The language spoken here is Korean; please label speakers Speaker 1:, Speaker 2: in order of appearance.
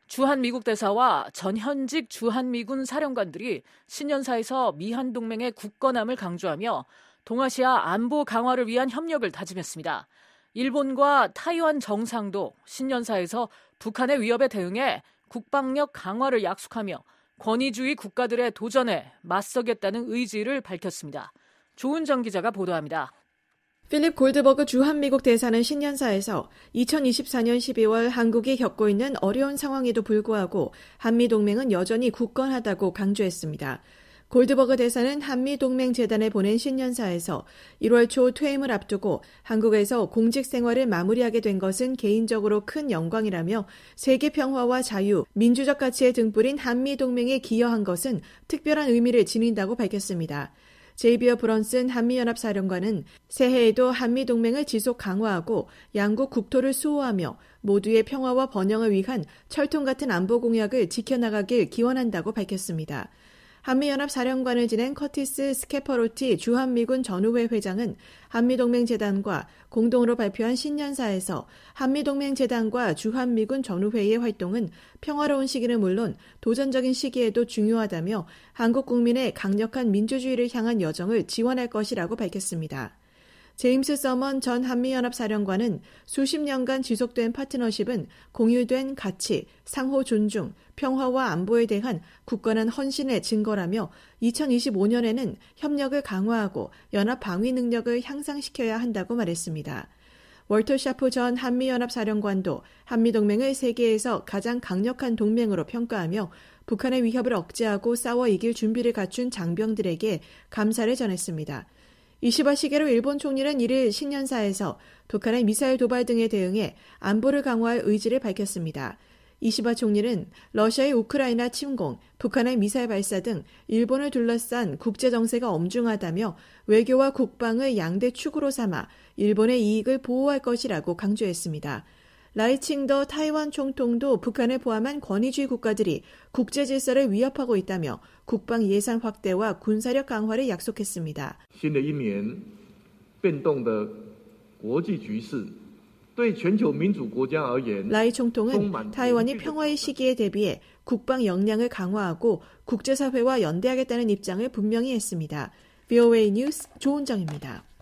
Speaker 1: 주한미국 대사와 전현직 주한미군 사령관들이 신년사에서 미한 동맹의 굳건함을 강조하며 동아시아 안보 강화를 위한 협력을 다짐했습니다. 일본과 타이완 정상도 신년사에서 북한의 위협에 대응해 국방력 강화를 약속하며 권위주의 국가들의 도전에 맞서겠다는 의지를 밝혔습니다. 조은정 기자가 보도합니다.
Speaker 2: 필립 골드버그 주한미국 대사는 신년사에서 2024년 12월 한국이 겪고 있는 어려운 상황에도 불구하고 한미동맹은 여전히 굳건하다고 강조했습니다. 골드버그 대사는 한미동맹재단에 보낸 신년사에서 1월 초 퇴임을 앞두고 한국에서 공직 생활을 마무리하게 된 것은 개인적으로 큰 영광이라며 세계 평화와 자유, 민주적 가치에 등불인 한미동맹에 기여한 것은 특별한 의미를 지닌다고 밝혔습니다. 제이비어 브런슨 한미연합사령관은 새해에도 한미동맹을 지속 강화하고 양국 국토를 수호하며 모두의 평화와 번영을 위한 철통 같은 안보 공약을 지켜나가길 기원한다고 밝혔습니다. 한미연합사령관을 지낸 커티스 스케퍼로티 주한미군 전우회 회장은 한미동맹재단과 공동으로 발표한 신년사에서 한미동맹재단과 주한미군 전우회의 활동은 평화로운 시기는 물론 도전적인 시기에도 중요하다며 한국 국민의 강력한 민주주의를 향한 여정을 지원할 것이라고 밝혔습니다. 제임스 서먼 전 한미연합사령관은 수십 년간 지속된 파트너십은 공유된 가치, 상호 존중, 평화와 안보에 대한 굳건한 헌신의 증거라며 2025년에는 협력을 강화하고 연합 방위 능력을 향상시켜야 한다고 말했습니다. 월터 샤프 전 한미연합사령관도 한미동맹을 세계에서 가장 강력한 동맹으로 평가하며 북한의 위협을 억제하고 싸워 이길 준비를 갖춘 장병들에게 감사를 전했습니다. 이시바 시게로 일본 총리는 1일 신년사에서 북한의 미사일 도발 등에 대응해 안보를 강화할 의지를 밝혔습니다. 이시바 총리는 러시아의 우크라이나 침공, 북한의 미사일 발사 등 일본을 둘러싼 국제 정세가 엄중하다며 외교와 국방을 양대 축으로 삼아 일본의 이익을 보호할 것이라고 강조했습니다. 라이칭더 타이완 총통도 북한을 포함한 권위주의 국가들이 국제 질서를 위협하고 있다며 국방 예산 확대와 군사력 강화를 약속했습니다.
Speaker 3: 新的一年变动的国际局势对全球民主国家而言
Speaker 2: 라이 총통은 타이완이 평화의 시기에 대비해 국방 역량을 강화하고 국제사회와 연대하겠다는 입장을 분명히 했습니다. VOA 뉴스 조은정입니다.